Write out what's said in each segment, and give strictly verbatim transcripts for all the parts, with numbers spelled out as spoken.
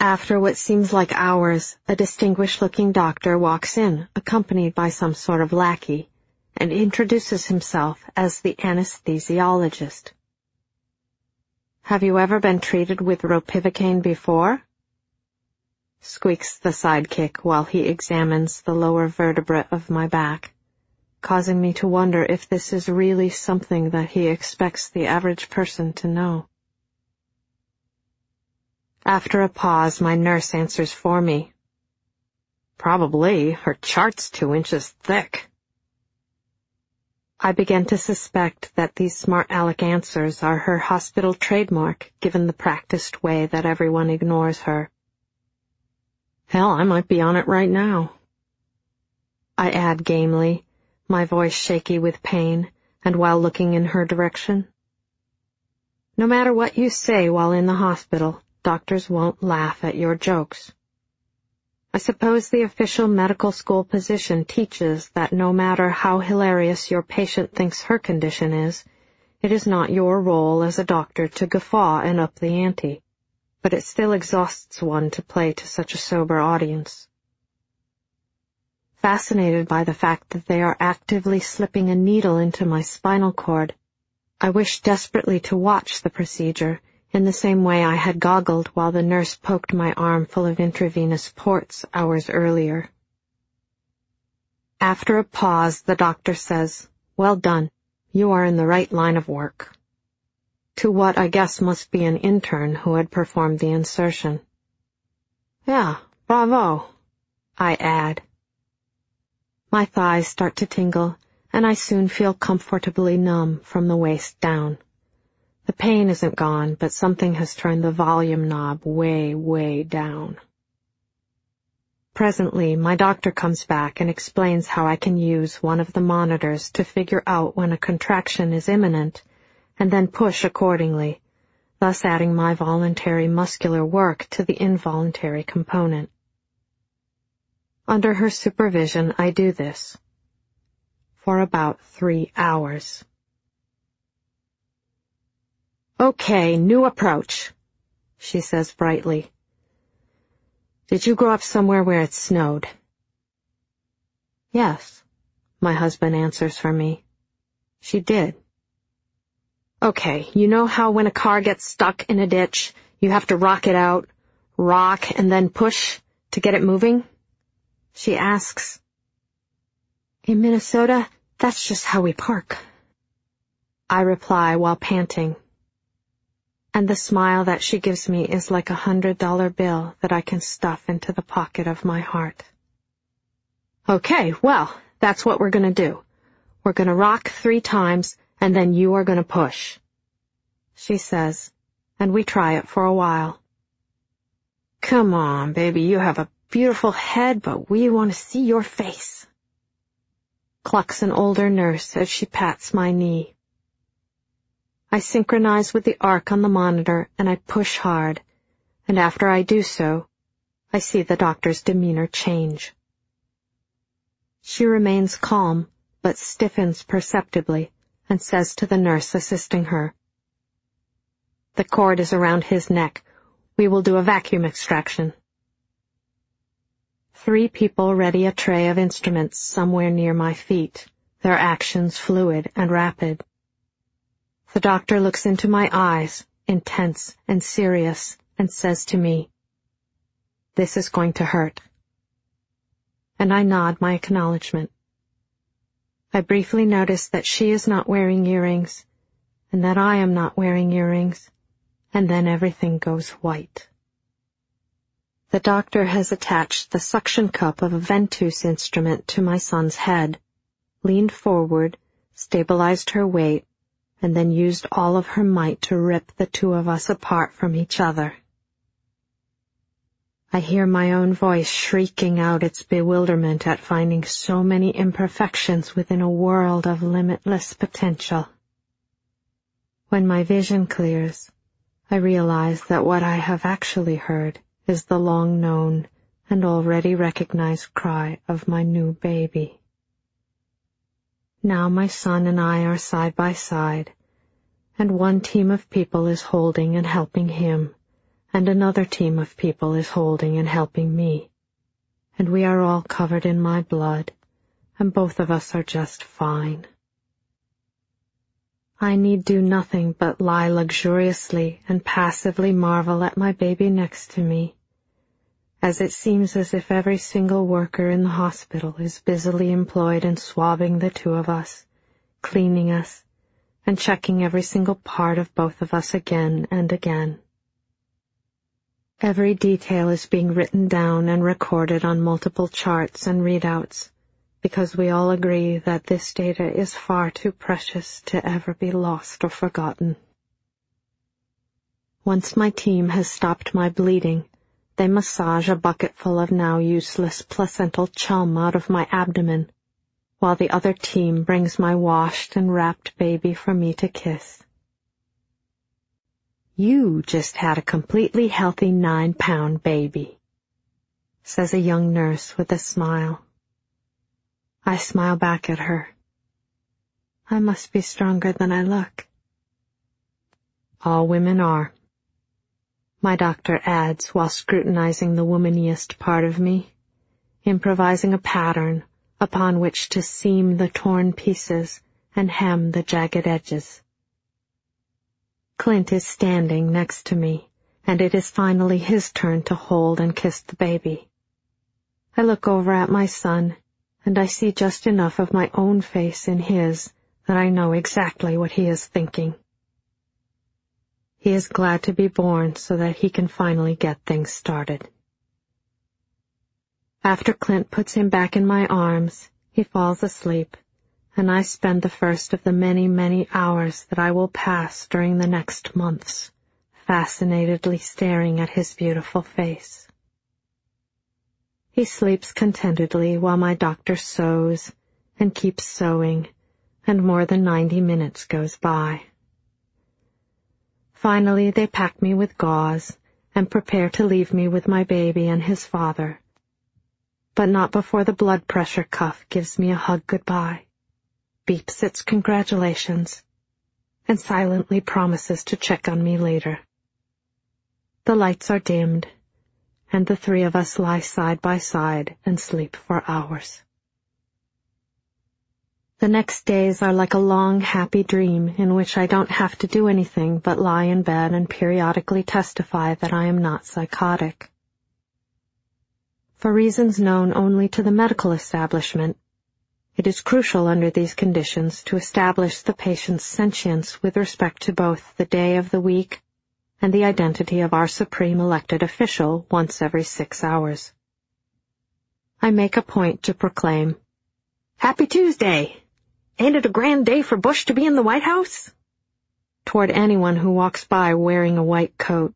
After what seems like hours, a distinguished-looking doctor walks in, accompanied by some sort of lackey, and introduces himself as the anesthesiologist. "Have you ever been treated with ropivacaine before?" squeaks the sidekick while he examines the lower vertebra of my back, causing me to wonder if this is really something that he expects the average person to know. After a pause, my nurse answers for me. "Probably. Her chart's two inches thick." I begin to suspect that these smart aleck answers are her hospital trademark, given the practiced way that everyone ignores her. "Hell, I might be on it right now," I add gamely, my voice shaky with pain, and while looking in her direction. No matter what you say while in the hospital, doctors won't laugh at your jokes. I suppose the official medical school position teaches that no matter how hilarious your patient thinks her condition is, it is not your role as a doctor to guffaw and up the ante, but it still exhausts one to play to such a sober audience. Fascinated by the fact that they are actively slipping a needle into my spinal cord, I wish desperately to watch the procedure, in the same way I had goggled while the nurse poked my arm full of intravenous ports hours earlier. After a pause, the doctor says, "Well done. You are in the right line of work," to what I guess must be an intern who had performed the insertion. "Yeah, bravo," I add. My thighs start to tingle, and I soon feel comfortably numb from the waist down. The pain isn't gone, but something has turned the volume knob way, way down. Presently, my doctor comes back and explains how I can use one of the monitors to figure out when a contraction is imminent, and then push accordingly, thus adding my voluntary muscular work to the involuntary component. Under her supervision, I do this for about three hours. "Okay, new approach," she says brightly. "Did you grow up somewhere where it snowed?" "Yes," my husband answers for me. "She did." "Okay, you know how when a car gets stuck in a ditch, you have to rock it out, rock, and then push to get it moving?" she asks. "In Minnesota, that's just how we park," I reply while panting. And the smile that she gives me is like a hundred-dollar bill that I can stuff into the pocket of my heart. "Okay, well, that's what we're going to do. We're going to rock three times, and then you are going to push," she says, and we try it for a while. "Come on, baby, you have a beautiful head, but we want to see your face," clucks an older nurse as she pats my knee. I synchronize with the arc on the monitor and I push hard, and after I do so, I see the doctor's demeanor change. She remains calm, but stiffens perceptibly and says to the nurse assisting her, "The cord is around his neck. We will do a vacuum extraction." Three people ready a tray of instruments somewhere near my feet, their actions fluid and rapid. The doctor looks into my eyes, intense and serious, and says to me, "This is going to hurt." And I nod my acknowledgement. I briefly notice that she is not wearing earrings, and that I am not wearing earrings, and then everything goes white. The doctor has attached the suction cup of a ventouse instrument to my son's head, leaned forward, stabilized her weight, and then used all of her might to rip the two of us apart from each other. I hear my own voice shrieking out its bewilderment at finding so many imperfections within a world of limitless potential. When my vision clears, I realize that what I have actually heard is the long-known and already recognized cry of my new baby. Now my son and I are side by side, and one team of people is holding and helping him, and another team of people is holding and helping me, and we are all covered in my blood, and both of us are just fine. I need do nothing but lie luxuriously and passively marvel at my baby next to me, as it seems as if every single worker in the hospital is busily employed in swabbing the two of us, cleaning us, and checking every single part of both of us again and again. Every detail is being written down and recorded on multiple charts and readouts, because we all agree that this data is far too precious to ever be lost or forgotten. Once my team has stopped my bleeding, they massage a bucketful of now useless placental chum out of my abdomen, while the other team brings my washed and wrapped baby for me to kiss. "You just had a completely healthy nine-pound baby," says a young nurse with a smile. I smile back at her. I must be stronger than I look. All women are, my doctor adds while scrutinizing the womaniest part of me, improvising a pattern upon which to seam the torn pieces and hem the jagged edges. Clint is standing next to me, and it is finally his turn to hold and kiss the baby. I look over at my son, and I see just enough of my own face in his that I know exactly what he is thinking. He is glad to be born so that he can finally get things started. After Clint puts him back in my arms, he falls asleep, and I spend the first of the many, many hours that I will pass during the next months, fascinatedly staring at his beautiful face. He sleeps contentedly while my doctor sews and keeps sewing, and more than ninety minutes goes by. Finally, they pack me with gauze and prepare to leave me with my baby and his father, but not before the blood pressure cuff gives me a hug goodbye, beeps its congratulations, and silently promises to check on me later. The lights are dimmed, and the three of us lie side by side and sleep for hours. The next days are like a long, happy dream in which I don't have to do anything but lie in bed and periodically testify that I am not psychotic. For reasons known only to the medical establishment, it is crucial under these conditions to establish the patient's sentience with respect to both the day of the week and the identity of our supreme elected official once every six hours. I make a point to proclaim, "Happy Tuesday! Ain't it a grand day for Bush to be in the White House?" toward anyone who walks by wearing a white coat.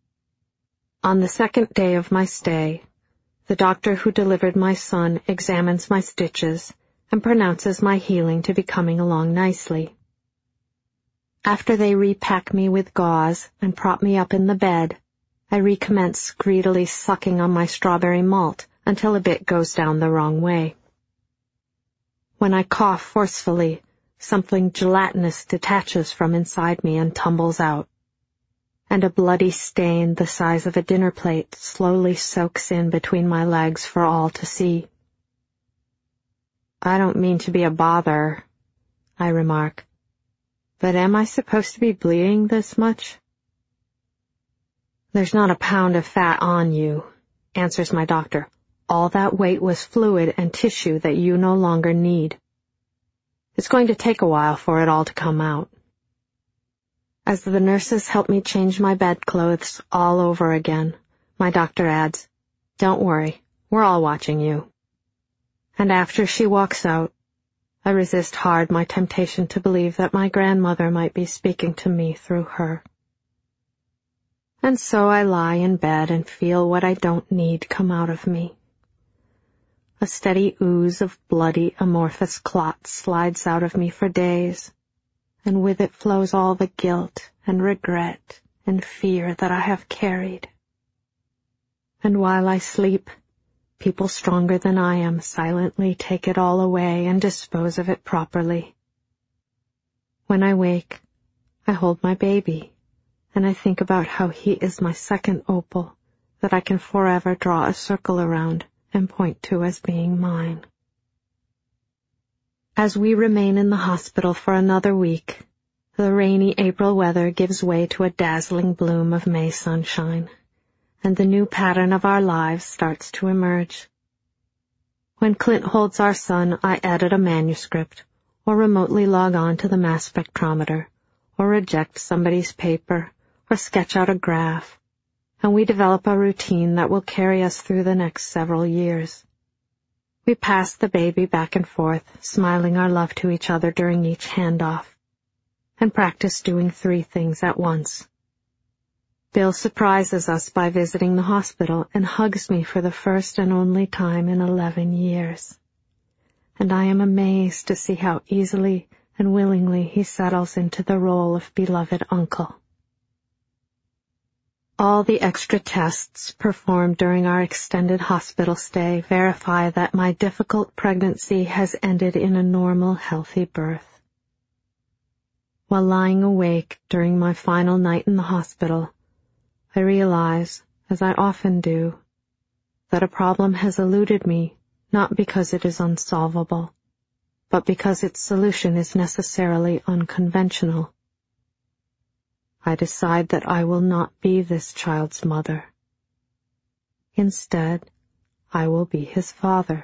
On the second day of my stay, the doctor who delivered my son examines my stitches and pronounces my healing to be coming along nicely. After they repack me with gauze and prop me up in the bed, I recommence greedily sucking on my strawberry malt until a bit goes down the wrong way. When I cough forcefully, something gelatinous detaches from inside me and tumbles out, and a bloody stain the size of a dinner plate slowly soaks in between my legs for all to see. "I don't mean to be a bother," I remark, "but am I supposed to be bleeding this much?" "There's not a pound of fat on you," answers my doctor. "All that weight was fluid and tissue that you no longer need. It's going to take a while for it all to come out." As the nurses help me change my bedclothes all over again, my doctor adds, "Don't worry, we're all watching you." And after she walks out, I resist hard my temptation to believe that my grandmother might be speaking to me through her. And so I lie in bed and feel what I don't need come out of me. A steady ooze of bloody amorphous clot slides out of me for days, and with it flows all the guilt and regret and fear that I have carried. And while I sleep, people stronger than I am silently take it all away and dispose of it properly. When I wake, I hold my baby and I think about how he is my second opal that I can forever draw a circle around and point to as being mine. As we remain in the hospital for another week, the rainy April weather gives way to a dazzling bloom of May sunshine, and the new pattern of our lives starts to emerge. When Clint holds our son, I edit a manuscript, or remotely log on to the mass spectrometer, or reject somebody's paper, or sketch out a graph, and we develop a routine that will carry us through the next several years. We pass the baby back and forth, smiling our love to each other during each handoff, and practice doing three things at once. Bill surprises us by visiting the hospital and hugs me for the first and only time in eleven years. And I am amazed to see how easily and willingly he settles into the role of beloved uncle. All the extra tests performed during our extended hospital stay verify that my difficult pregnancy has ended in a normal, healthy birth. While lying awake during my final night in the hospital, I realize, as I often do, that a problem has eluded me not because it is unsolvable, but because its solution is necessarily unconventional. I decide that I will not be this child's mother. Instead, I will be his father.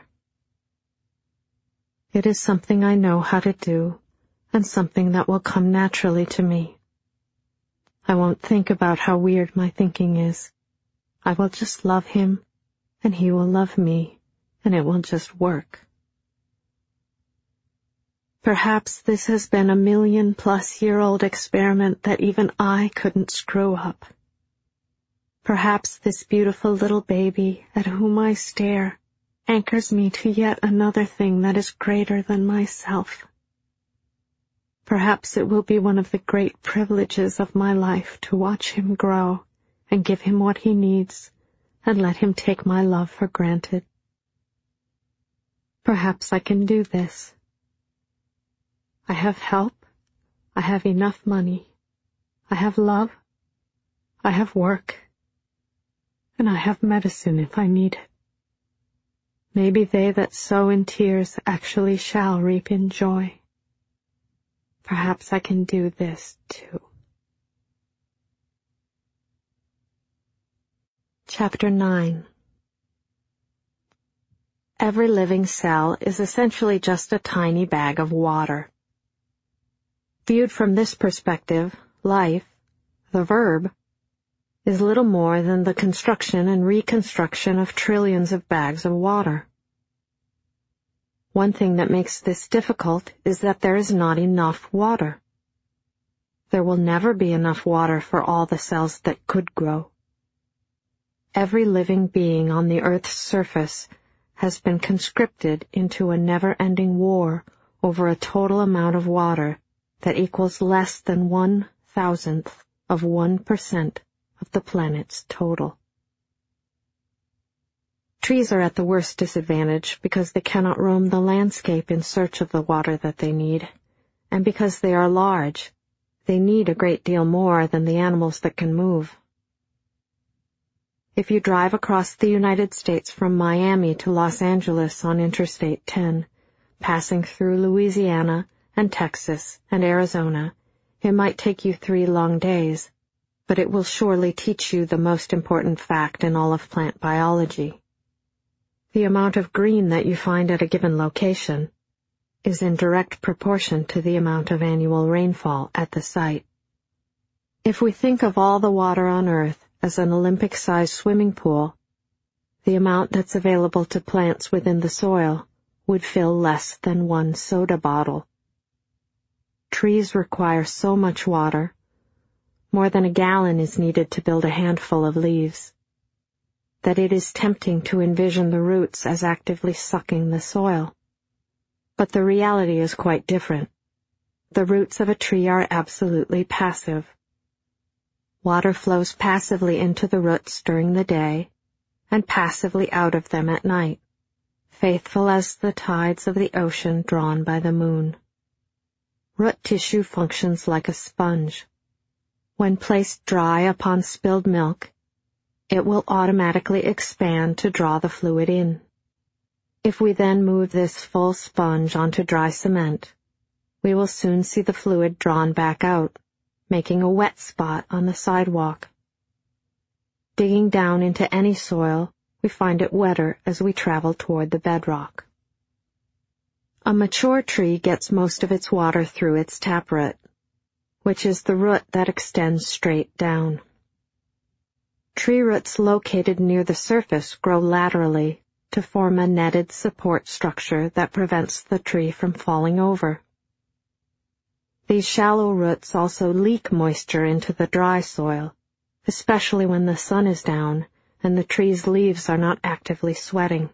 It is something I know how to do, and something that will come naturally to me. I won't think about how weird my thinking is. I will just love him, and he will love me, and it will just work. Perhaps this has been a million-plus-year-old experiment that even I couldn't screw up. Perhaps this beautiful little baby at whom I stare anchors me to yet another thing that is greater than myself. Perhaps it will be one of the great privileges of my life to watch him grow and give him what he needs and let him take my love for granted. Perhaps I can do this. I have help. I have enough money. I have love. I have work. And I have medicine if I need it. Maybe they that sow in tears actually shall reap in joy. Perhaps I can do this, too. Chapter nine. Every living cell is essentially just a tiny bag of water. Viewed from this perspective, life, the verb, is little more than the construction and reconstruction of trillions of bags of water. One thing that makes this difficult is that there is not enough water. There will never be enough water for all the cells that could grow. Every living being on the Earth's surface has been conscripted into a never-ending war over a total amount of water that equals less than one thousandth of one percent of the planet's total. Trees are at the worst disadvantage because they cannot roam the landscape in search of the water that they need, and because they are large, they need a great deal more than the animals that can move. If you drive across the United States from Miami to Los Angeles on Interstate ten, passing through Louisiana and Texas and Arizona, it might take you three long days, but it will surely teach you the most important fact in all of plant biology. The amount of green that you find at a given location is in direct proportion to the amount of annual rainfall at the site. If we think of all the water on Earth as an Olympic-sized swimming pool, the amount that's available to plants within the soil would fill less than one soda bottle. Trees require so much water, more than a gallon is needed to build a handful of leaves, that it is tempting to envision the roots as actively sucking the soil. But the reality is quite different. The roots of a tree are absolutely passive. Water flows passively into the roots during the day and passively out of them at night, faithful as the tides of the ocean drawn by the moon. Root tissue functions like a sponge. When placed dry upon spilled milk, it will automatically expand to draw the fluid in. If we then move this full sponge onto dry cement, we will soon see the fluid drawn back out, making a wet spot on the sidewalk. Digging down into any soil, we find it wetter as we travel toward the bedrock. A mature tree gets most of its water through its taproot, which is the root that extends straight down. Tree roots located near the surface grow laterally to form a netted support structure that prevents the tree from falling over. These shallow roots also leak moisture into the dry soil, especially when the sun is down and the tree's leaves are not actively sweating.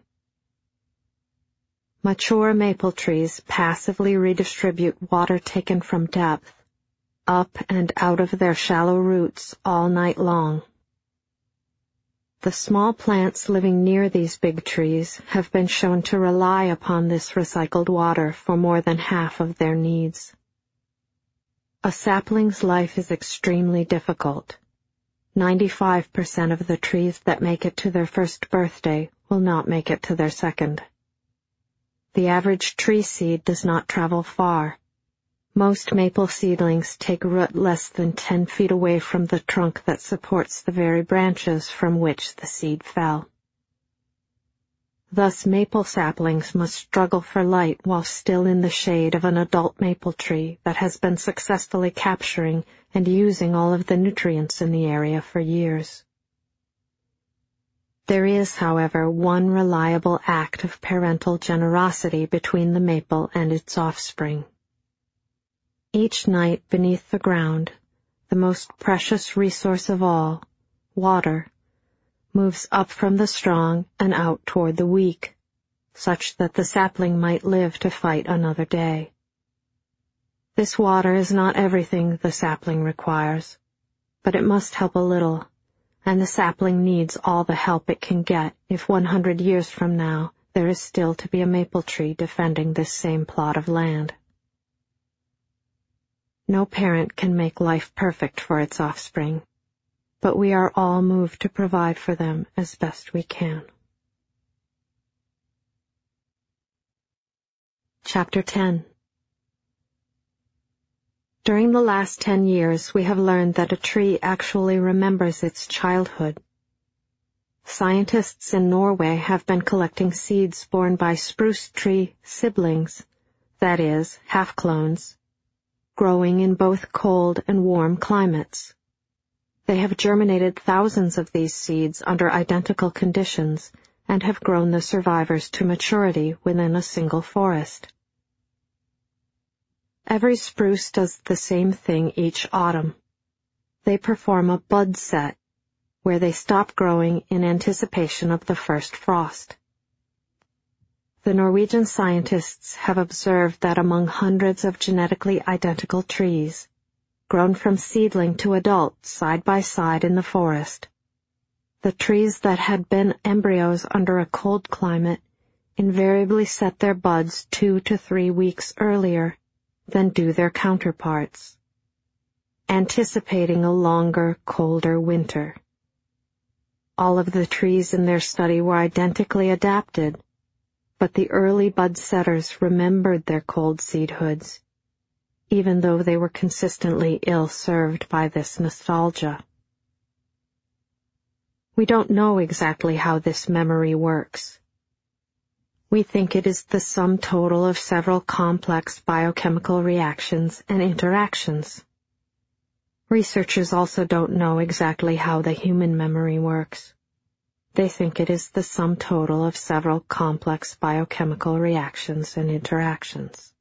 Mature maple trees passively redistribute water taken from depth, up and out of their shallow roots all night long. The small plants living near these big trees have been shown to rely upon this recycled water for more than half of their needs. A sapling's life is extremely difficult. ninety-five percent of the trees that make it to their first birthday will not make it to their second. The average tree seed does not travel far. Most maple seedlings take root less than ten feet away from the trunk that supports the very branches from which the seed fell. Thus maple saplings must struggle for light while still in the shade of an adult maple tree that has been successfully capturing and using all of the nutrients in the area for years. There is, however, one reliable act of parental generosity between the maple and its offspring. Each night beneath the ground, the most precious resource of all, water, moves up from the strong and out toward the weak, such that the sapling might live to fight another day. This water is not everything the sapling requires, but it must help a little, and the sapling needs all the help it can get if one hundred years from now there is still to be a maple tree defending this same plot of land. No parent can make life perfect for its offspring, but we are all moved to provide for them as best we can. Chapter ten. During the last ten years, we have learned that a tree actually remembers its childhood. Scientists in Norway have been collecting seeds borne by spruce tree siblings, that is, half-clones, growing in both cold and warm climates. They have germinated thousands of these seeds under identical conditions and have grown the survivors to maturity within a single forest. Every spruce does the same thing each autumn. They perform a bud set, where they stop growing in anticipation of the first frost. The Norwegian scientists have observed that among hundreds of genetically identical trees, grown from seedling to adult side by side in the forest, the trees that had been embryos under a cold climate invariably set their buds two to three weeks earlier than do their counterparts, anticipating a longer, colder winter. All of the trees in their study were identically adapted, but the early bud setters remembered their cold seed hoods, even though they were consistently ill-served by this nostalgia. We don't know exactly how this memory works. We think it is the sum total of several complex biochemical reactions and interactions. Researchers also don't know exactly how the human memory works. They think it is the sum total of several complex biochemical reactions and interactions.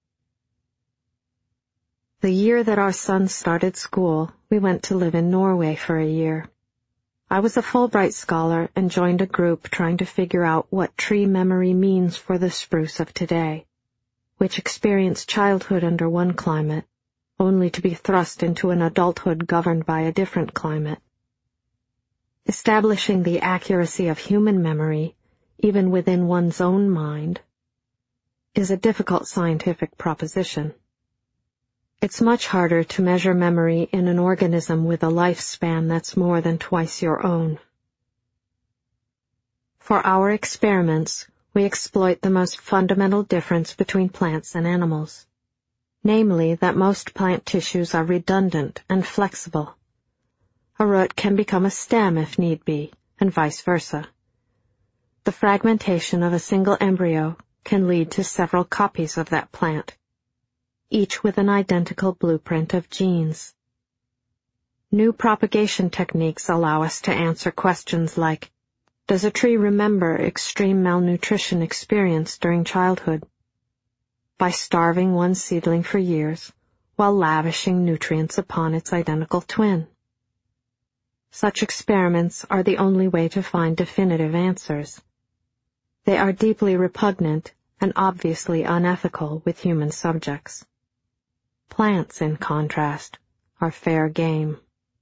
The year that our son started school, we went to live in Norway for a year. I was a Fulbright scholar and joined a group trying to figure out what tree memory means for the spruce of today, which experienced childhood under one climate, only to be thrust into an adulthood governed by a different climate. Establishing the accuracy of human memory, even within one's own mind, is a difficult scientific proposition. It's much harder to measure memory in an organism with a lifespan that's more than twice your own. For our experiments, we exploit the most fundamental difference between plants and animals, namely that most plant tissues are redundant and flexible. A root can become a stem if need be, and vice versa. The fragmentation of a single embryo can lead to several copies of that plant, each with an identical blueprint of genes. New propagation techniques allow us to answer questions like, does a tree remember extreme malnutrition experienced during childhood? By starving one seedling for years, while lavishing nutrients upon its identical twin. Such experiments are the only way to find definitive answers. They are deeply repugnant and obviously unethical with human subjects. Plants, in contrast, are fair game.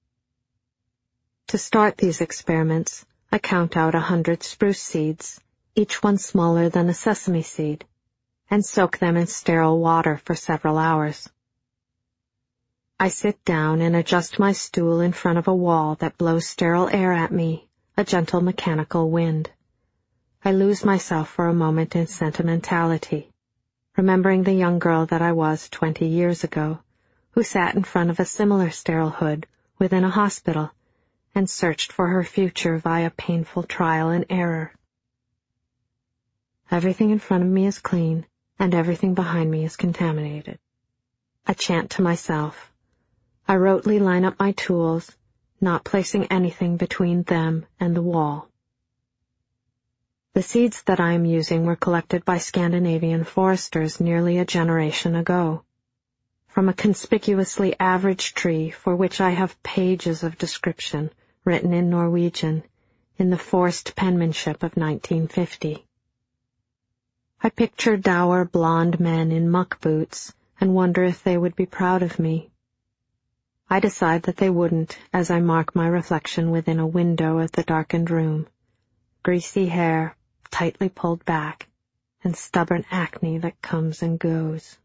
To start these experiments, I count out a hundred spruce seeds, each one smaller than a sesame seed, and soak them in sterile water for several hours. I sit down and adjust my stool in front of a wall that blows sterile air at me, a gentle mechanical wind. I lose myself for a moment in sentimentality, remembering the young girl that I was twenty years ago, who sat in front of a similar sterile hood within a hospital and searched for her future via painful trial and error. Everything in front of me is clean, and everything behind me is contaminated. I chant to myself. I rotely line up my tools, not placing anything between them and the wall. The seeds that I am using were collected by Scandinavian foresters nearly a generation ago, from a conspicuously average tree for which I have pages of description written in Norwegian in the forced penmanship of nineteen fifty. I picture dour blonde men in muck boots and wonder if they would be proud of me. I decide that they wouldn't as I mark my reflection within a window of the darkened room. Greasy hair, tightly pulled back, and stubborn acne that comes and goes.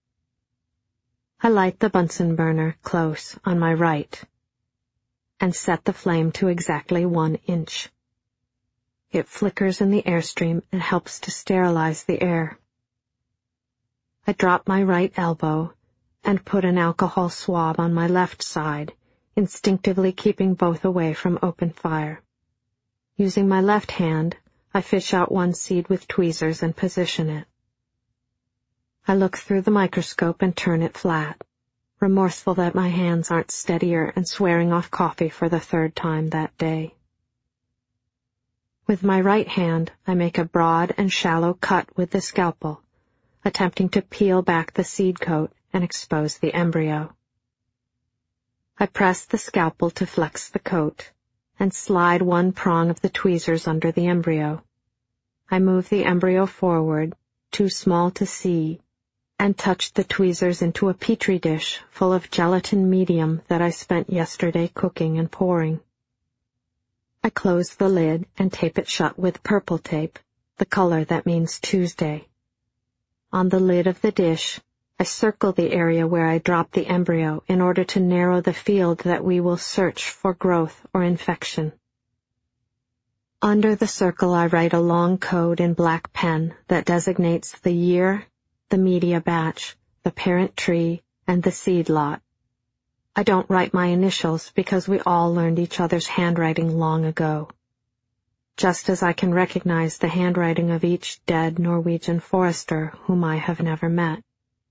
I light the Bunsen burner close on my right and set the flame to exactly one inch. It flickers in the airstream and helps to sterilize the air. I drop my right elbow and put an alcohol swab on my left side, instinctively keeping both away from open fire. Using my left hand, I fish out one seed with tweezers and position it. I look through the microscope and turn it flat, remorseful that my hands aren't steadier and swearing off coffee for the third time that day. With my right hand, I make a broad and shallow cut with the scalpel, attempting to peel back the seed coat and expose the embryo. I press the scalpel to flex the coat and slide one prong of the tweezers under the embryo. I move the embryo forward, too small to see, and touch the tweezers into a petri dish full of gelatin medium that I spent yesterday cooking and pouring. I close the lid and tape it shut with purple tape, the color that means Tuesday. On the lid of the dish, I circle the area where I drop the embryo in order to narrow the field that we will search for growth or infection. Under the circle I write a long code in black pen that designates the year, the media batch, the parent tree, and the seed lot. I don't write my initials because we all learned each other's handwriting long ago, just as I can recognize the handwriting of each dead Norwegian forester whom I have never met.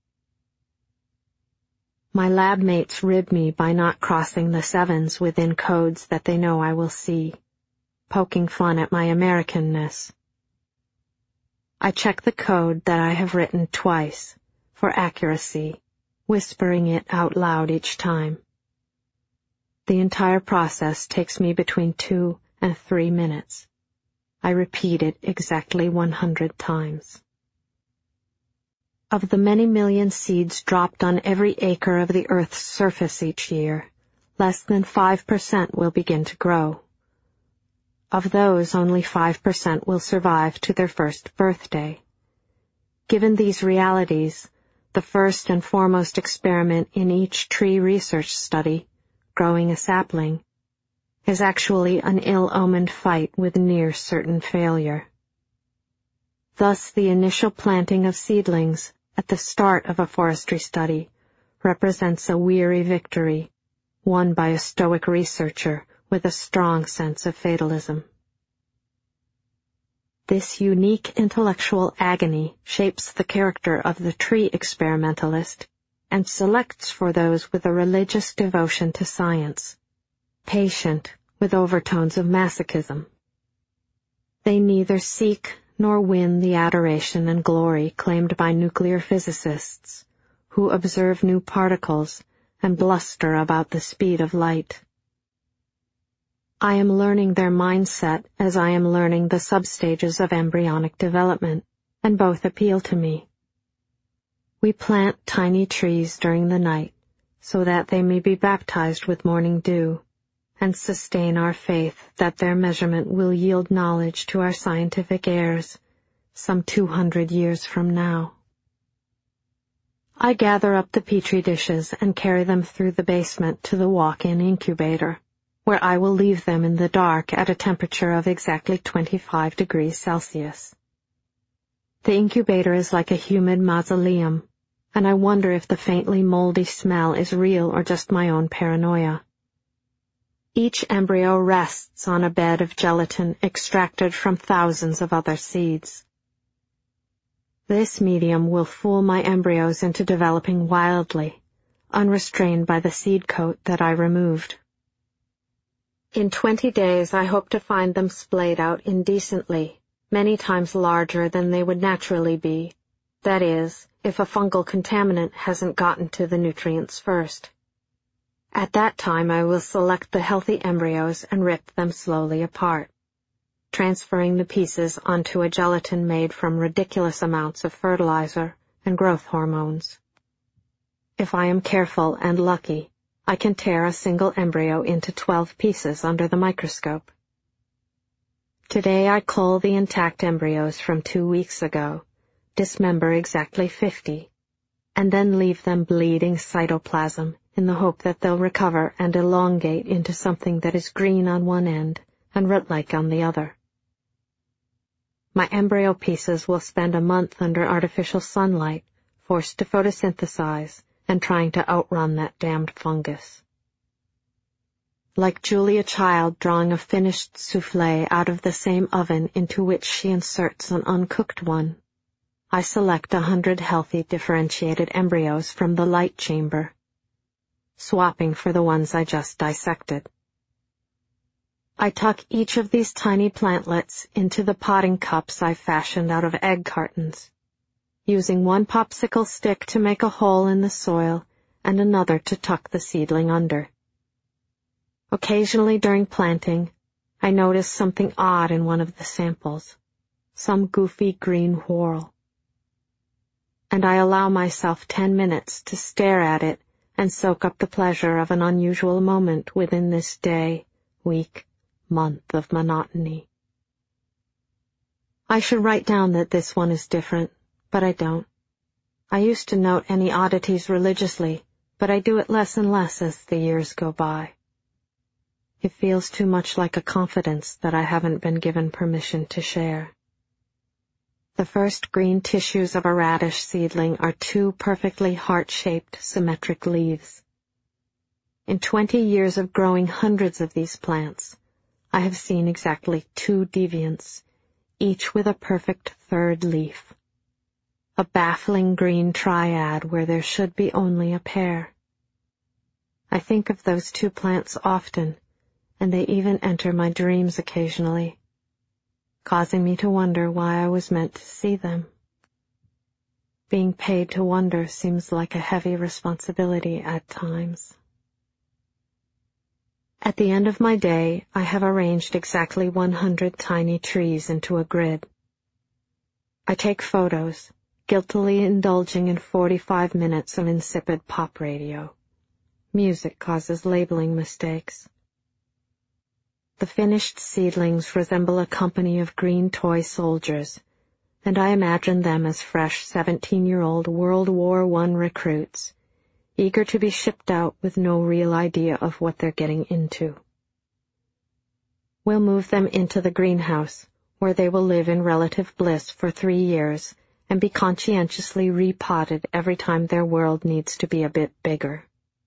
My lab mates rib me by not crossing the sevens within codes that they know I will see, poking fun at my Americanness. I check the code that I have written twice, for accuracy, whispering it out loud each time. The entire process takes me between two and three minutes. I repeat it exactly one hundred times. Of the many million seeds dropped on every acre of the Earth's surface each year, less than five percent will begin to grow. Of those, only five percent will survive to their first birthday. Given these realities, the first and foremost experiment in each tree research study, growing a sapling, is actually an ill-omened fight with near certain failure. Thus, the initial planting of seedlings at the start of a forestry study represents a weary victory, won by a stoic researcher with a strong sense of fatalism. This unique intellectual agony shapes the character of the tree experimentalist and selects for those with a religious devotion to science, patient with overtones of masochism. They neither seek nor win the adoration and glory claimed by nuclear physicists who observe new particles and bluster about the speed of light. I am learning their mindset as I am learning the substages of embryonic development, and both appeal to me. We plant tiny trees during the night so that they may be baptized with morning dew, and sustain our faith that their measurement will yield knowledge to our scientific heirs some two hundred years from now. I gather up the petri dishes and carry them through the basement to the walk-in incubator, where I will leave them in the dark at a temperature of exactly twenty-five degrees Celsius. The incubator is like a humid mausoleum, and I wonder if the faintly moldy smell is real or just my own paranoia. Each embryo rests on a bed of gelatin extracted from thousands of other seeds. This medium will fool my embryos into developing wildly, unrestrained by the seed coat that I removed. In twenty days I hope to find them splayed out indecently, many times larger than they would naturally be, that is, if a fungal contaminant hasn't gotten to the nutrients first. At that time I will select the healthy embryos and rip them slowly apart, transferring the pieces onto a gelatin made from ridiculous amounts of fertilizer and growth hormones. If I am careful and lucky, I can tear a single embryo into twelve pieces under the microscope. Today I cull the intact embryos from two weeks ago, dismember exactly fifty, and then leave them bleeding cytoplasm in the hope that they'll recover and elongate into something that is green on one end and root-like on the other. My embryo pieces will spend a month under artificial sunlight, forced to photosynthesize, and trying to outrun that damned fungus. Like Julia Child drawing a finished soufflé out of the same oven into which she inserts an uncooked one, I select a hundred healthy differentiated embryos from the light chamber, swapping for the ones I just dissected. I tuck each of these tiny plantlets into the potting cups I fashioned out of egg cartons, using one popsicle stick to make a hole in the soil and another to tuck the seedling under. Occasionally during planting, I notice something odd in one of the samples, some goofy green whorl. And I allow myself ten minutes to stare at it and soak up the pleasure of an unusual moment within this day, week, month of monotony. I should write down that this one is different, but I don't. I used to note any oddities religiously, but I do it less and less as the years go by. It feels too much like a confidence that I haven't been given permission to share. The first green tissues of a radish seedling are two perfectly heart-shaped, symmetric leaves. In twenty years of growing hundreds of these plants, I have seen exactly two deviants, each with a perfect third leaf. A baffling green triad where there should be only a pair. I think of those two plants often, and they even enter my dreams occasionally, causing me to wonder why I was meant to see them. Being paid to wonder seems like a heavy responsibility at times. At the end of my day, I have arranged exactly one hundred tiny trees into a grid. I take photos, guiltily indulging in forty-five minutes of insipid pop radio. Music causes labeling mistakes. The finished seedlings resemble a company of green toy soldiers, and I imagined them as fresh seventeen-year-old World War One recruits, eager to be shipped out with no real idea of what they're getting into. We'll move them into the greenhouse, where they will live in relative bliss for three years and be conscientiously repotted every time their world needs to be a bit bigger.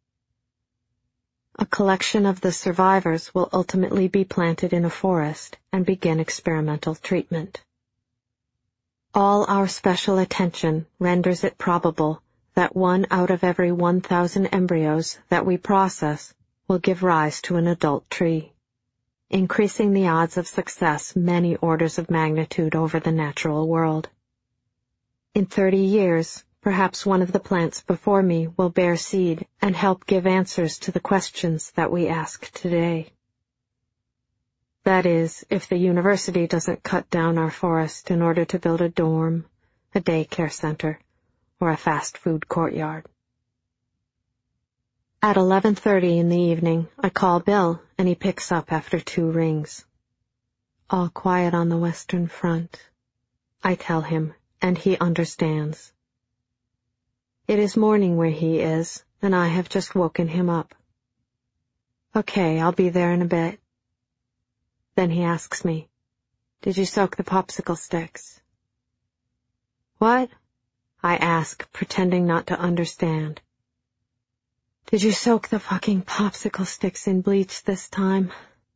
A collection of the survivors will ultimately be planted in a forest and begin experimental treatment. All our special attention renders it probable that one out of every one thousand embryos that we process will give rise to an adult tree, increasing the odds of success many orders of magnitude over the natural world. In thirty years, perhaps one of the plants before me will bear seed and help give answers to the questions that we ask today. That is, if the university doesn't cut down our forest in order to build a dorm, a daycare center, or a fast food courtyard. At eleven thirty in the evening, I call Bill, and he picks up after two rings. All quiet on the Western Front, I tell him, and he understands. It is morning where he is, and I have just woken him up. Okay, I'll be there in a bit. Then he asks me, "Did you soak the popsicle sticks?" "What?" I ask, pretending not to understand. "Did you soak the fucking popsicle sticks in bleach this time?"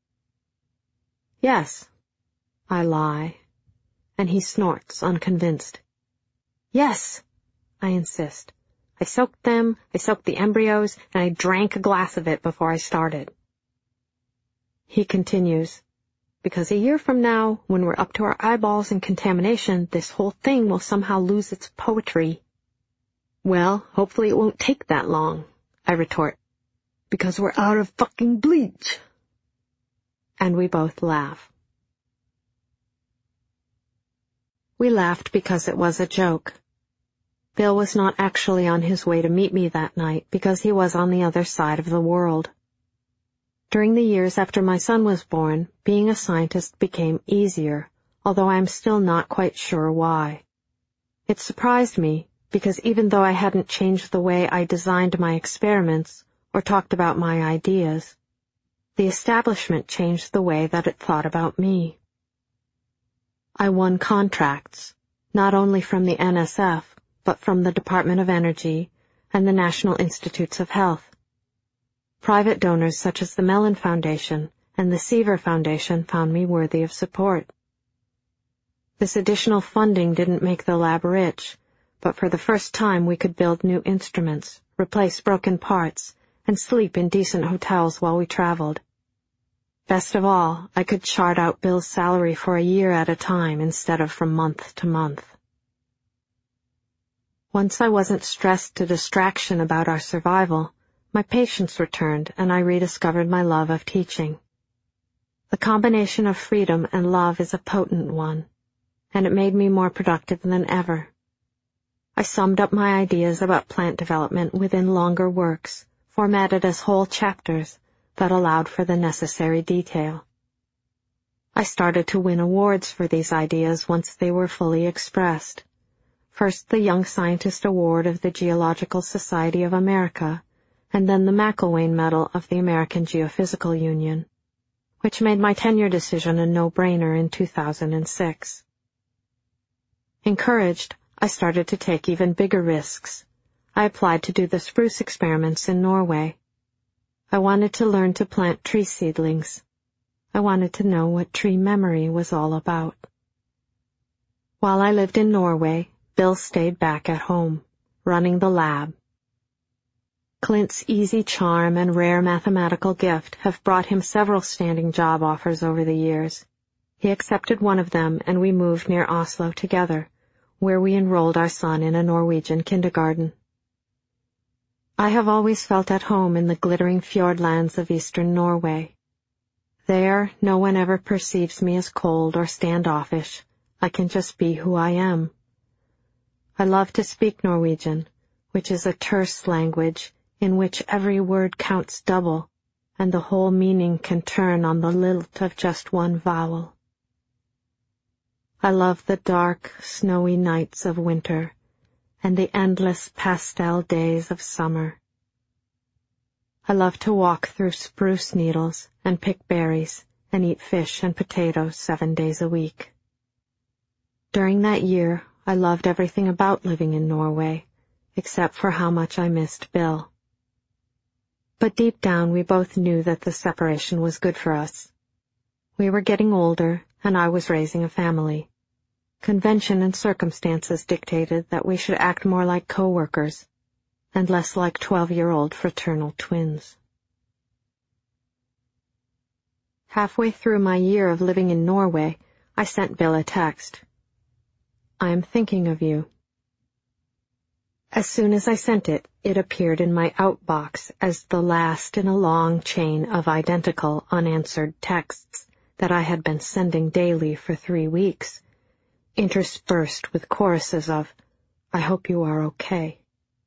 "Yes," I lie, and he snorts, unconvinced. "Yes," I insist. "I soaked them, I soaked the embryos, and I drank a glass of it before I started." He continues, "Because a year from now, when we're up to our eyeballs in contamination, this whole thing will somehow lose its poetry." "Well, hopefully it won't take that long," I retort. "Because we're out of fucking bleach." And we both laugh. We laughed because it was a joke. Bill was not actually on his way to meet me that night because he was on the other side of the world. During the years after my son was born, being a scientist became easier, although I am still not quite sure why. It surprised me because even though I hadn't changed the way I designed my experiments or talked about my ideas, the establishment changed the way that it thought about me. I won contracts, not only from the N S F, but from the Department of Energy and the National Institutes of Health. Private donors such as the Mellon Foundation and the Seaver Foundation found me worthy of support. This additional funding didn't make the lab rich, but for the first time we could build new instruments, replace broken parts, and sleep in decent hotels while we traveled. Best of all, I could chart out Bill's salary for a year at a time instead of from month to month. Once I wasn't stressed to distraction about our survival, my patience returned and I rediscovered my love of teaching. The combination of freedom and love is a potent one, and it made me more productive than ever. I summed up my ideas about plant development within longer works, formatted as whole chapters that allowed for the necessary detail. I started to win awards for these ideas once they were fully expressed. First the Young Scientist Award of the Geological Society of America, and then the McIlwain Medal of the American Geophysical Union, which made my tenure decision a no-brainer in two thousand six. Encouraged, I started to take even bigger risks. I applied to do the spruce experiments in Norway. I wanted to learn to plant tree seedlings. I wanted to know what tree memory was all about. While I lived in Norway, Bill stayed back at home, running the lab. Clint's easy charm and rare mathematical gift have brought him several standing job offers over the years. He accepted one of them and we moved near Oslo together, where we enrolled our son in a Norwegian kindergarten. I have always felt at home in the glittering fjordlands of eastern Norway. There, no one ever perceives me as cold or standoffish. I can just be who I am. I love to speak Norwegian, which is a terse language in which every word counts double, and the whole meaning can turn on the lilt of just one vowel. I love the dark, snowy nights of winter and the endless pastel days of summer. I love to walk through spruce needles and pick berries and eat fish and potatoes seven days a week. During that year, I loved everything about living in Norway, except for how much I missed Bill. But deep down, we both knew that the separation was good for us. We were getting older, and I was raising a family. Convention and circumstances dictated that we should act more like co-workers and less like twelve-year-old fraternal twins. Halfway through my year of living in Norway, I sent Bill a text. "I am thinking of you." As soon as I sent it, it appeared in my outbox as the last in a long chain of identical unanswered texts that I had been sending daily for three weeks, interspersed with choruses of, "I hope you are okay."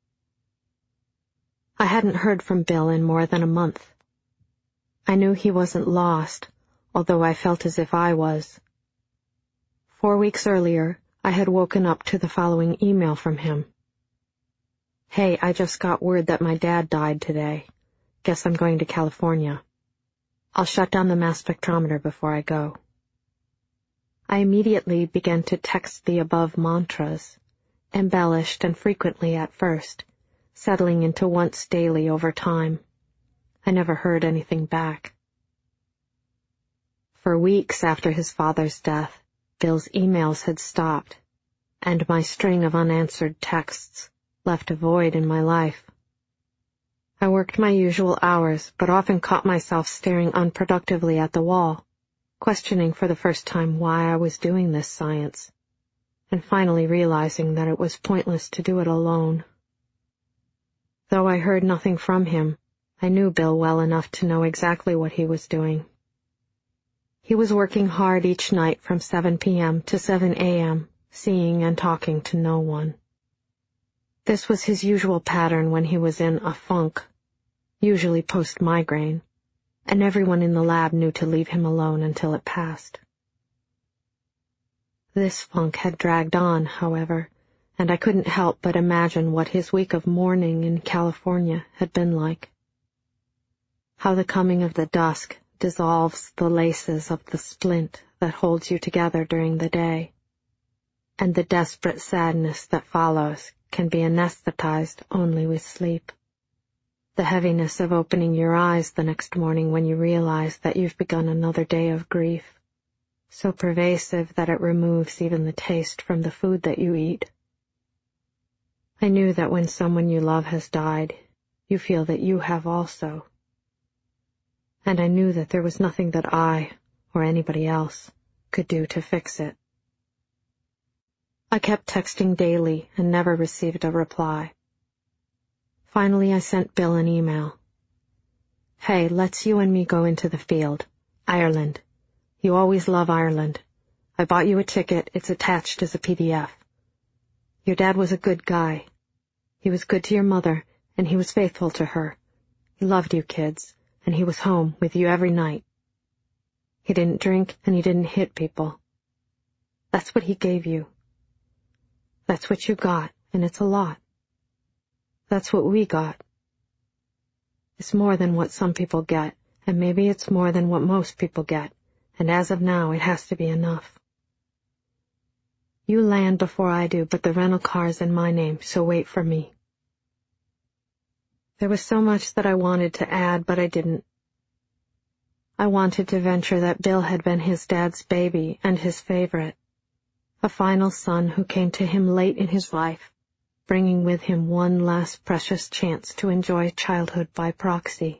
I hadn't heard from Bill in more than a month. I knew he wasn't lost, although I felt as if I was. Four weeks earlier, I had woken up to the following email from him. "Hey, I just got word that my dad died today. Guess I'm going to California. I'll shut down the mass spectrometer before I go." I immediately began to text the above mantras, embellished and frequently at first, settling into once daily over time. I never heard anything back. For weeks after his father's death, Bill's emails had stopped, and my string of unanswered texts left a void in my life. I worked my usual hours, but often caught myself staring unproductively at the wall, questioning for the first time why I was doing this science, and finally realizing that it was pointless to do it alone. Though I heard nothing from him, I knew Bill well enough to know exactly what he was doing. He was working hard each night from seven p.m. to seven a.m., seeing and talking to no one. This was his usual pattern when he was in a funk, usually post-migraine, and everyone in the lab knew to leave him alone until it passed. This funk had dragged on, however, and I couldn't help but imagine what his week of mourning in California had been like. How the coming of the dusk dissolves the laces of the splint that holds you together during the day, and the desperate sadness that follows can be anesthetized only with sleep. The heaviness of opening your eyes the next morning when you realize that you've begun another day of grief, so pervasive that it removes even the taste from the food that you eat. I knew that when someone you love has died, you feel that you have also. And I knew that there was nothing that I, or anybody else, could do to fix it. I kept texting daily and never received a reply. Finally, I sent Bill an email. "Hey, let's you and me go into the field. Ireland. You always love Ireland. I bought you a ticket. It's attached as a P D F. Your dad was a good guy. He was good to your mother, and he was faithful to her. He loved you kids, and he was home with you every night. He didn't drink, and he didn't hit people. That's what he gave you. That's what you got, and it's a lot. That's what we got. It's more than what some people get, and maybe it's more than what most people get, and as of now, it has to be enough. You land before I do, but the rental car's in my name, so wait for me." There was so much that I wanted to add, but I didn't. I wanted to venture that Bill had been his dad's baby and his favorite, a final son who came to him late in his life, bringing with him one last precious chance to enjoy childhood by proxy.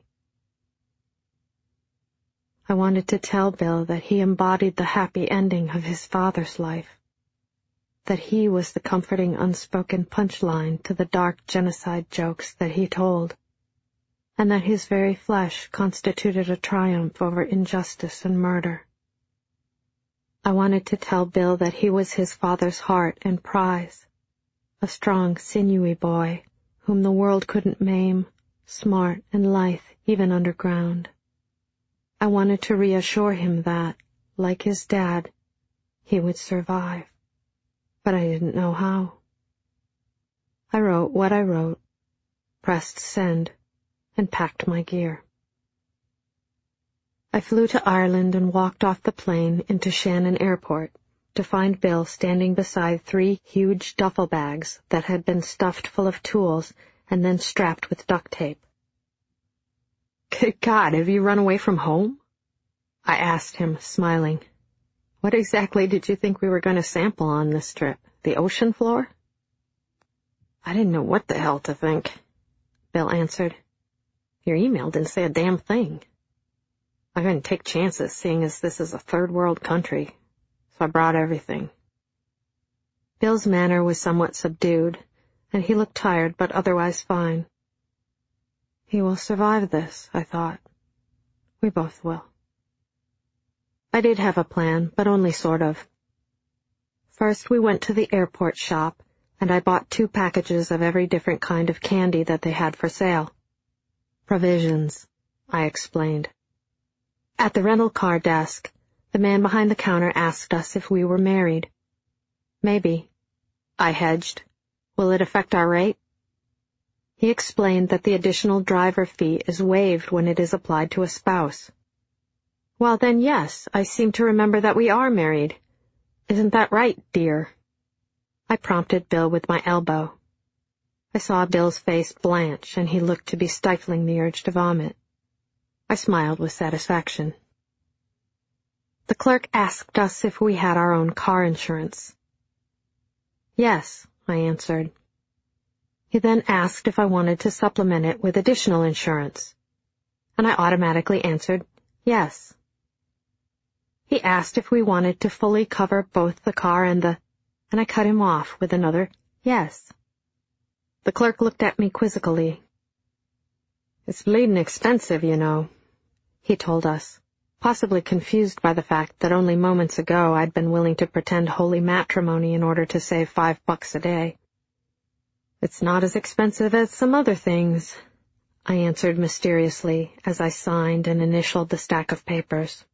I wanted to tell Bill that he embodied the happy ending of his father's life, that he was the comforting unspoken punchline to the dark genocide jokes that he told, and that his very flesh constituted a triumph over injustice and murder. I wanted to tell Bill that he was his father's heart and prize, a strong, sinewy boy whom the world couldn't maim, smart and lithe even underground. I wanted to reassure him that, like his dad, he would survive, but I didn't know how. I wrote what I wrote, pressed send, and packed my gear. I flew to Ireland and walked off the plane into Shannon Airport to find Bill standing beside three huge duffel bags that had been stuffed full of tools and then strapped with duct tape. "Good God, have you run away from home?" I asked him, smiling. "What exactly did you think we were going to sample on this trip? The ocean floor?" "I didn't know what the hell to think," Bill answered. "Your email didn't say a damn thing. I couldn't take chances, seeing as this is a third-world country, so I brought everything." Bill's manner was somewhat subdued, and he looked tired but otherwise fine. He will survive this, I thought. We both will. I did have a plan, but only sort of. First, we went to the airport shop, and I bought two packages of every different kind of candy that they had for sale. "Provisions," I explained. At the rental car desk, the man behind the counter asked us if we were married. "Maybe," I hedged. "Will it affect our rate?" He explained that the additional driver fee is waived when it is applied to a spouse. "Well, then, yes, I seem to remember that we are married. Isn't that right, dear?" I prompted Bill with my elbow. I saw Bill's face blanch, and he looked to be stifling the urge to vomit. I smiled with satisfaction. The clerk asked us if we had our own car insurance. "Yes," I answered. He then asked if I wanted to supplement it with additional insurance, and I automatically answered yes. He asked if we wanted to fully cover both the car and the, and I cut him off with another yes. The clerk looked at me quizzically. "It's bleedin' expensive, you know," he told us, possibly confused by the fact that only moments ago I'd been willing to pretend holy matrimony in order to save five bucks a day. "It's not as expensive as some other things," I answered mysteriously as I signed and initialed the stack of papers.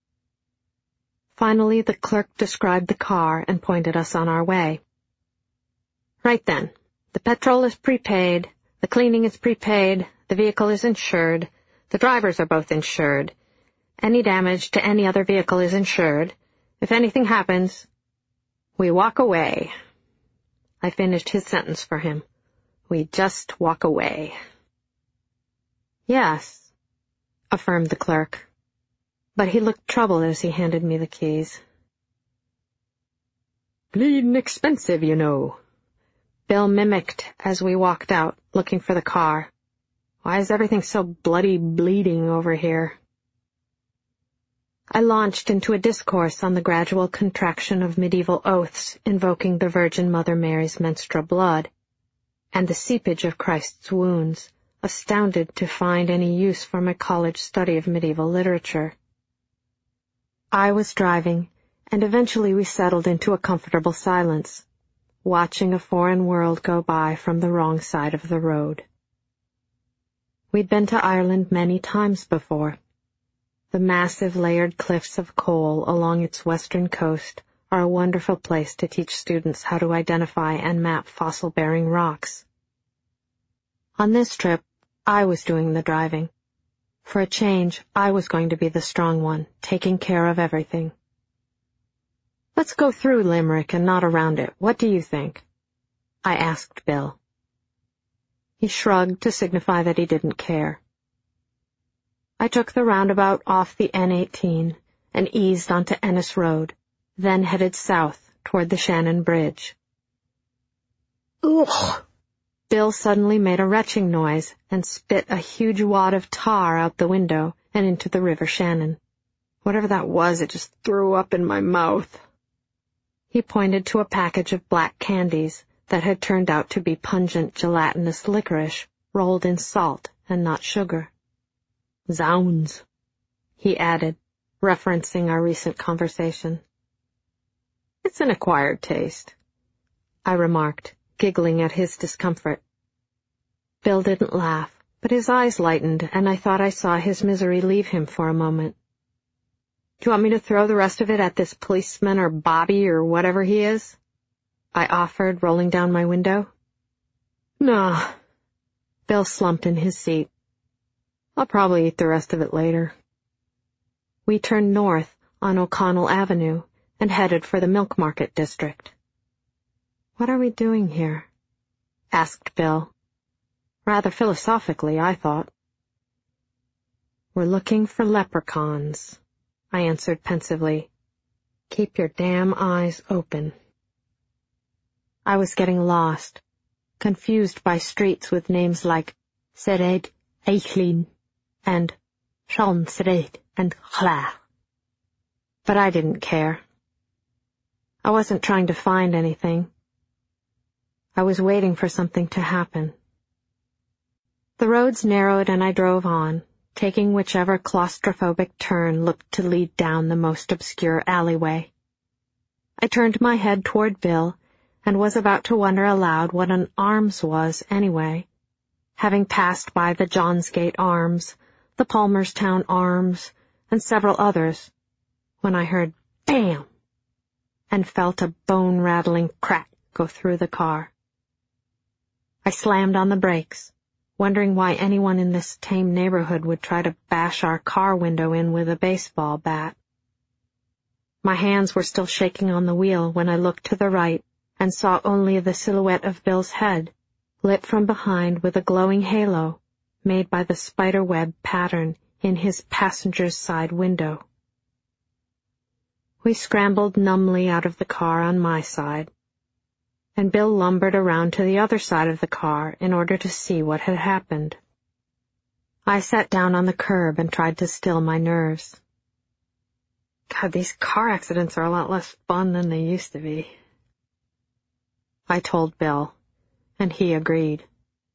Finally, the clerk described the car and pointed us on our way. "Right then. The petrol is prepaid, the cleaning is prepaid, the vehicle is insured, the drivers are both insured. Any damage to any other vehicle is insured. If anything happens, we walk away." I finished his sentence for him. "We just walk away." "Yes," affirmed the clerk, but he looked troubled as he handed me the keys. "Bleedin' expensive, you know," Bill mimicked as we walked out, looking for the car. "Why is everything so bloody bleeding over here?" I launched into a discourse on the gradual contraction of medieval oaths invoking the Virgin Mother Mary's menstrual blood, and the seepage of Christ's wounds, astounded to find any use for my college study of medieval literature. I was driving, and eventually we settled into a comfortable silence, watching a foreign world go by from the wrong side of the road. We'd been to Ireland many times before. The massive layered cliffs of coal along its western coast are a wonderful place to teach students how to identify and map fossil-bearing rocks. On this trip, I was doing the driving. For a change, I was going to be the strong one, taking care of everything. "Let's go through Limerick and not around it. What do you think?" I asked Bill. He shrugged to signify that he didn't care. I took the roundabout off the N eighteen and eased onto Ennis Road, then headed south toward the Shannon Bridge. Ugh! Bill suddenly made a retching noise and spit a huge wad of tar out the window and into the River Shannon. Whatever that was, it just threw up in my mouth. He pointed to a package of black candies that had turned out to be pungent gelatinous licorice rolled in salt and not sugar. "Zounds," he added, referencing our recent conversation. "It's an acquired taste," I remarked, giggling at his discomfort. Bill didn't laugh, but his eyes lightened, and I thought I saw his misery leave him for a moment. Do you want me to throw the rest of it at this policeman or Bobby or whatever he is? I offered, rolling down my window. No. Bill slumped in his seat. I'll probably eat the rest of it later. We turned north on O'Connell Avenue and headed for the Milk Market district. What are we doing here? Asked Bill. Rather philosophically, I thought. We're looking for leprechauns, I answered pensively. Keep your damn eyes open. I was getting lost, confused by streets with names like Sered, Eichlin, and Shalmsered and Chla. But I didn't care. I wasn't trying to find anything. I was waiting for something to happen. The roads narrowed and I drove on, taking whichever claustrophobic turn looked to lead down the most obscure alleyway. I turned my head toward Bill and was about to wonder aloud what an Arms was anyway, having passed by the Johnsgate Arms, the Palmerstown Arms, and several others, when I heard bam and felt a bone-rattling crack go through the car. I slammed on the brakes, wondering why anyone in this tame neighborhood would try to bash our car window in with a baseball bat. My hands were still shaking on the wheel when I looked to the right and saw only the silhouette of Bill's head, lit from behind with a glowing halo made by the spiderweb pattern in his passenger's side window. We scrambled numbly out of the car on my side, and Bill lumbered around to the other side of the car in order to see what had happened. I sat down on the curb and tried to still my nerves. God, these car accidents are a lot less fun than they used to be. I told Bill, and he agreed.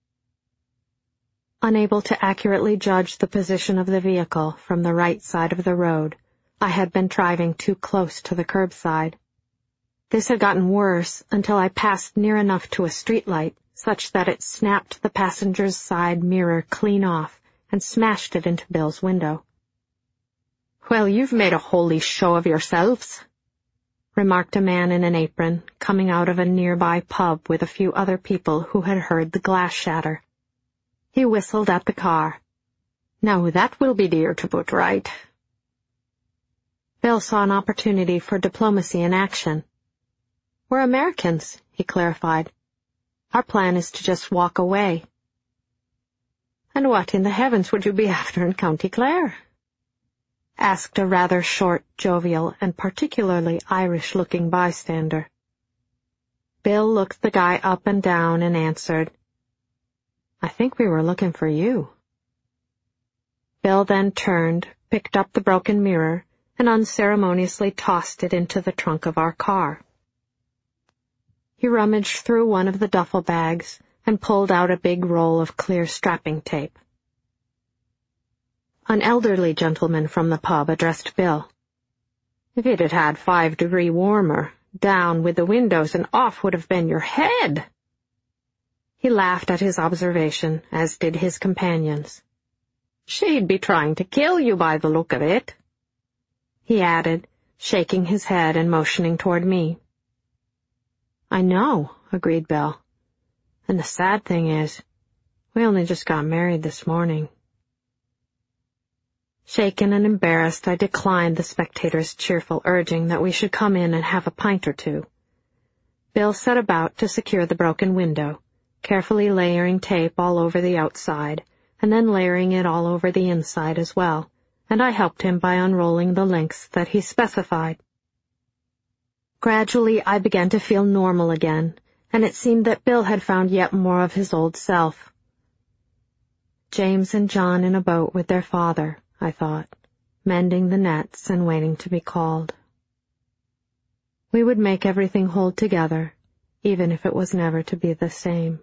Unable to accurately judge the position of the vehicle from the right side of the road, I had been driving too close to the curbside. This had gotten worse until I passed near enough to a streetlight such that it snapped the passenger's side mirror clean off and smashed it into Bill's window. "Well, you've made a holy show of yourselves," remarked a man in an apron, coming out of a nearby pub with a few other people who had heard the glass shatter. He whistled at the car. "Now that will be dear to put right." Bill saw an opportunity for diplomacy in action. "We're Americans," he clarified. "Our plan is to just walk away." "And what in the heavens would you be after in County Clare?" asked a rather short, jovial, and particularly Irish-looking bystander. Bill looked the guy up and down and answered, "I think we were looking for you." Bill then turned, picked up the broken mirror, and unceremoniously tossed it into the trunk of our car. He rummaged through one of the duffel bags and pulled out a big roll of clear strapping tape. An elderly gentleman from the pub addressed Bill. "If it had had five degree warmer, down with the windows and off would have been your head." He laughed at his observation, as did his companions. "She'd be trying to kill you by the look of it," he added, shaking his head and motioning toward me. "I know," agreed Bill. "And the sad thing is, we only just got married this morning." Shaken and embarrassed, I declined the spectator's cheerful urging that we should come in and have a pint or two. Bill set about to secure the broken window, carefully layering tape all over the outside, and then layering it all over the inside as well, and I helped him by unrolling the lengths that he specified. Gradually I began to feel normal again, and it seemed that Bill had found yet more of his old self. James and John in a boat with their father, I thought, mending the nets and waiting to be called. We would make everything hold together, even if it was never to be the same.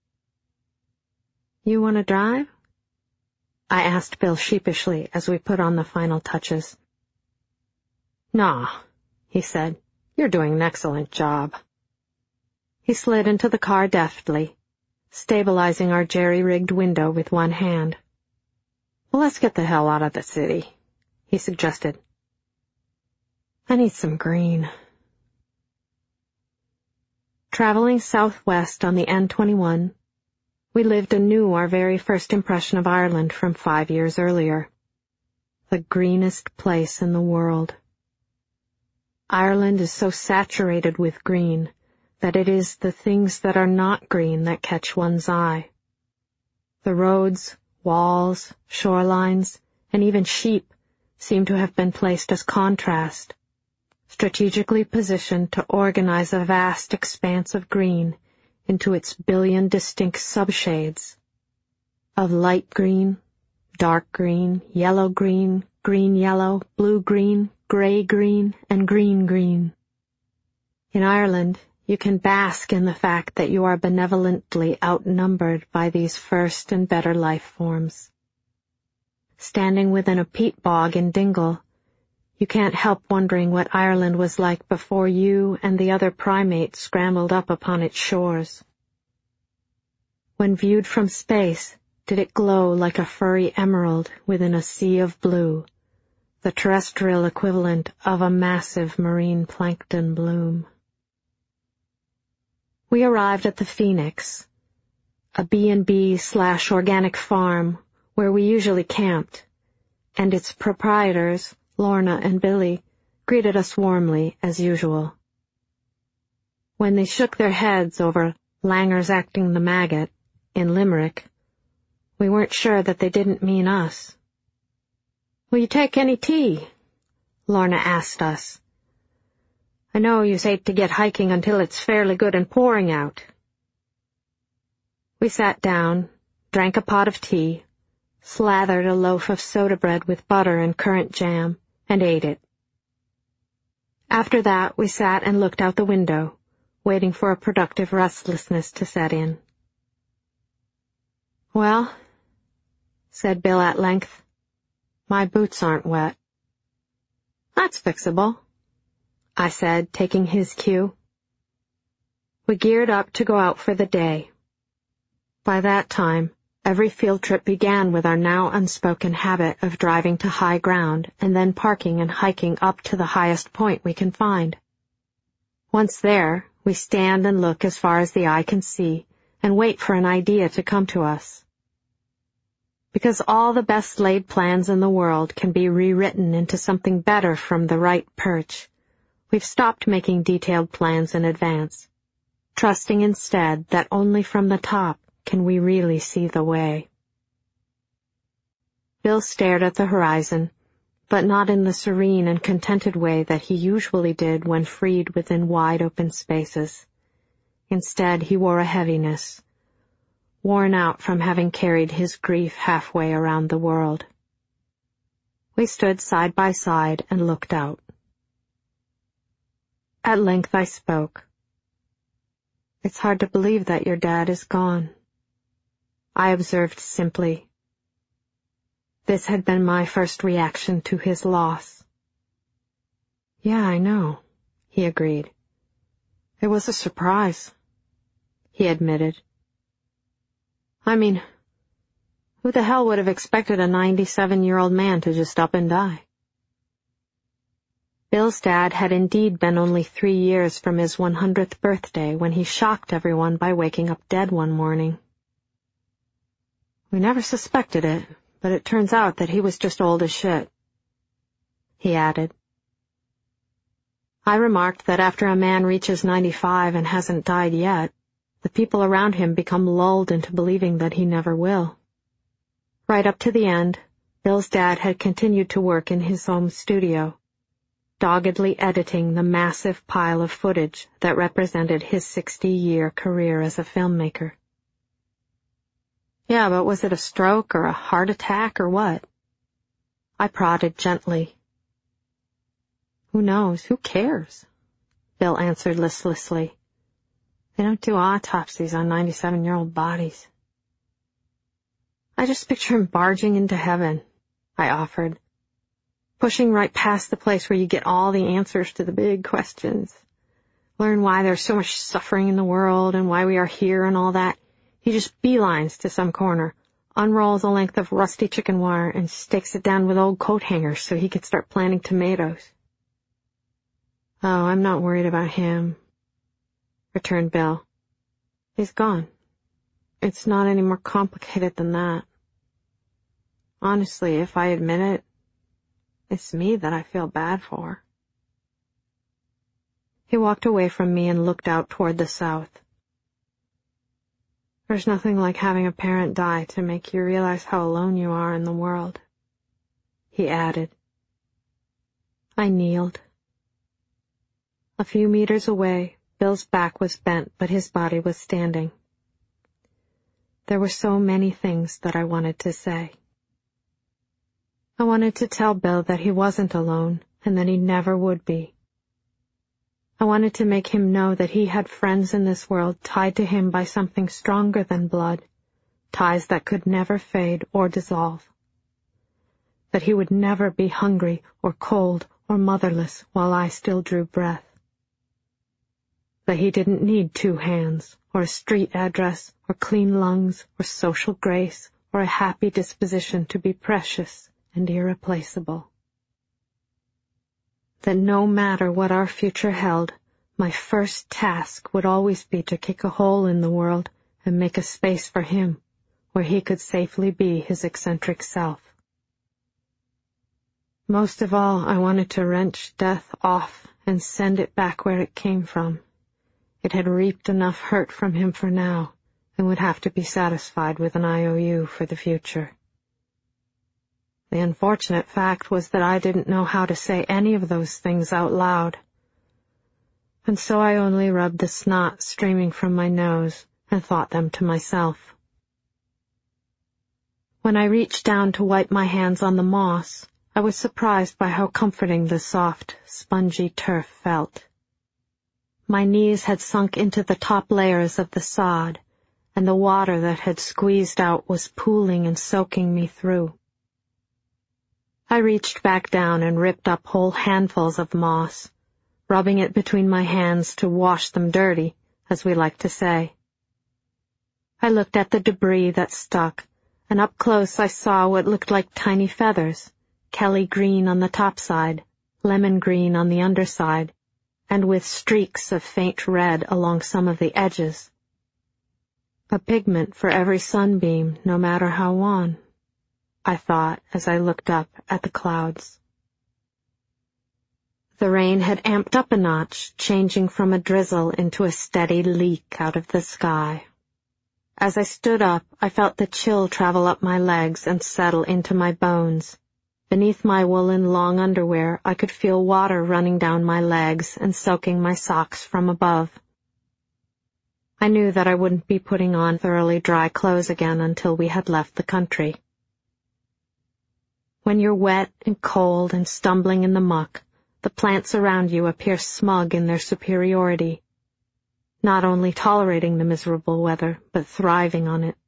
"You want to drive?" I asked Bill sheepishly as we put on the final touches. "Nah," he said. "You're doing an excellent job." He slid into the car deftly, stabilizing our jerry-rigged window with one hand. "Well, let's get the hell out of the city," he suggested. I need some green. Traveling southwest on the N twenty-one, we lived anew our very first impression of Ireland from five years earlier. The greenest place in the world. Ireland is so saturated with green that it is the things that are not green that catch one's eye. The roads, walls, shorelines, and even sheep seem to have been placed as contrast, strategically positioned to organize a vast expanse of green into its billion distinct subshades of light green, dark green, yellow green, green yellow, blue green, gray green, and green green. In Ireland, you can bask in the fact that you are benevolently outnumbered by these first and better life forms. Standing within a peat bog in Dingle, you can't help wondering what Ireland was like before you and the other primates scrambled up upon its shores. When viewed from space, did it glow like a furry emerald within a sea of blue, the terrestrial equivalent of a massive marine plankton bloom? We arrived at the Phoenix, a B and B slash organic farm where we usually camped, and its proprietors, Lorna and Billy, greeted us warmly as usual. When they shook their heads over Langer's acting the maggot in Limerick, we weren't sure that they didn't mean us. "Will you take any tea?" Lorna asked us. "I know you hate to get hiking until it's fairly good and pouring out." We sat down, drank a pot of tea, slathered a loaf of soda bread with butter and currant jam, and ate it. After that, we sat and looked out the window, waiting for a productive restlessness to set in. "Well," said Bill at length, "my boots aren't wet." "That's fixable," I said, taking his cue. We geared up to go out for the day. By that time, every field trip began with our now unspoken habit of driving to high ground and then parking and hiking up to the highest point we can find. Once there, we stand and look as far as the eye can see and wait for an idea to come to us. Because all the best laid plans in the world can be rewritten into something better from the right perch, we've stopped making detailed plans in advance, trusting instead that only from the top can we really see the way. Bill stared at the horizon, but not in the serene and contented way that he usually did when freed within wide open spaces. Instead, he wore a heaviness, worn out from having carried his grief halfway around the world. We stood side by side and looked out. At length I spoke. "It's hard to believe that your dad is gone," I observed simply. This had been my first reaction to his loss. "Yeah, I know," he agreed. "It was a surprise," he admitted. "I mean, who the hell would have expected a ninety-seven-year-old man to just up and die?" Bill's dad had indeed been only three years from his one hundredth birthday when he shocked everyone by waking up dead one morning. "We never suspected it, but it turns out that he was just old as shit," he added. I remarked that after a man reaches ninety-five and hasn't died yet, the people around him become lulled into believing that he never will. Right up to the end, Bill's dad had continued to work in his home studio, doggedly editing the massive pile of footage that represented his sixty-year career as a filmmaker. "Yeah, but was it a stroke or a heart attack or what?" I prodded gently. "Who knows? Who cares?" Bill answered listlessly. "They don't do autopsies on ninety-seven-year-old bodies." "I just picture him barging into heaven," I offered, "pushing right past the place where you get all the answers to the big questions. Learn why there's so much suffering in the world and why we are here and all that. He just beelines to some corner, unrolls a length of rusty chicken wire, and stakes it down with old coat hangers so he could start planting tomatoes." Oh, I'm not worried about him, returned Bill. He's gone. It's not any more complicated than that. Honestly, if I admit it, it's me that I feel bad for. He walked away from me and looked out toward the south. There's nothing like having a parent die to make you realize how alone you are in the world, he added. I kneeled. A few meters away, Bill's back was bent, but his body was standing. There were so many things that I wanted to say. I wanted to tell Bill that he wasn't alone and that he never would be. I wanted to make him know that he had friends in this world tied to him by something stronger than blood, ties that could never fade or dissolve. That he would never be hungry or cold or motherless while I still drew breath. That he didn't need two hands, or a street address, or clean lungs, or social grace, or a happy disposition to be precious and irreplaceable. That no matter what our future held, my first task would always be to kick a hole in the world and make a space for him, where he could safely be his eccentric self. Most of all, I wanted to wrench death off and send it back where it came from. It had reaped enough hurt from him for now, and would have to be satisfied with an I O U for the future. The unfortunate fact was that I didn't know how to say any of those things out loud. And so I only rubbed the snot streaming from my nose and thought them to myself. When I reached down to wipe my hands on the moss, I was surprised by how comforting the soft, spongy turf felt. My knees had sunk into the top layers of the sod, and the water that had squeezed out was pooling and soaking me through. I reached back down and ripped up whole handfuls of moss, rubbing it between my hands to wash them dirty, as we like to say. I looked at the debris that stuck, and up close I saw what looked like tiny feathers, Kelly green on the top side, lemon green on the underside, and with streaks of faint red along some of the edges. A pigment for every sunbeam, no matter how wan, I thought as I looked up at the clouds. The rain had amped up a notch, changing from a drizzle into a steady leak out of the sky. As I stood up, I felt the chill travel up my legs and settle into my bones. Beneath my woolen long underwear, I could feel water running down my legs and soaking my socks from above. I knew that I wouldn't be putting on thoroughly dry clothes again until we had left the country. When you're wet and cold and stumbling in the muck, the plants around you appear smug in their superiority, not only tolerating the miserable weather, but thriving on it.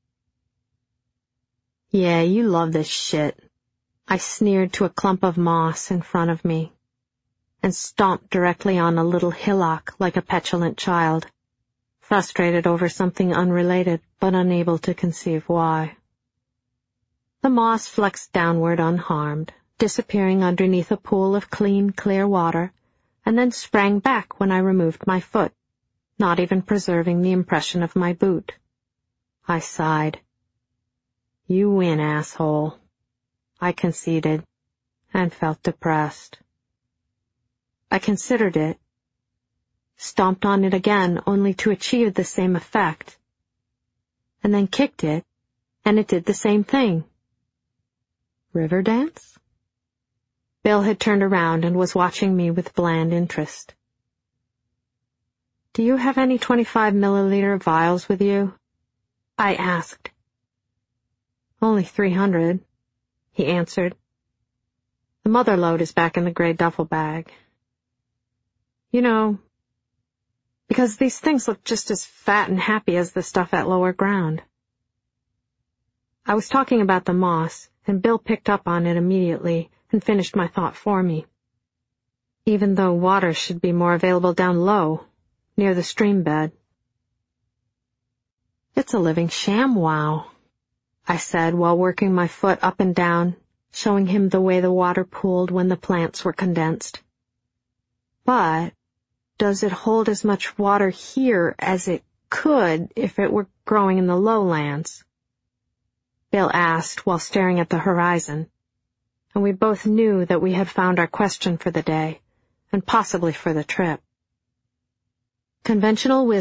Yeah, you love this shit, I sneered to a clump of moss in front of me, and stomped directly on a little hillock like a petulant child, frustrated over something unrelated but unable to conceive why. The moss flexed downward unharmed, disappearing underneath a pool of clean, clear water, and then sprang back when I removed my foot, not even preserving the impression of my boot. I sighed. You win, asshole, I conceded, and felt depressed. I considered it, stomped on it again only to achieve the same effect, and then kicked it, and it did the same thing. River dance? Bill had turned around and was watching me with bland interest. Do you have any twenty-five milliliter vials with you? I asked. Only three hundred, he answered. The mother load is back in the gray duffel bag. You know, because these things look just as fat and happy as the stuff at lower ground. I was talking about the moss, and Bill picked up on it immediately and finished my thought for me. Even though water should be more available down low, near the stream bed. It's a living ShamWow, I said while working my foot up and down, showing him the way the water pooled when the plants were condensed. But does it hold as much water here as it could if it were growing in the lowlands? Bill asked while staring at the horizon, and we both knew that we had found our question for the day, and possibly for the trip. Conventional wisdom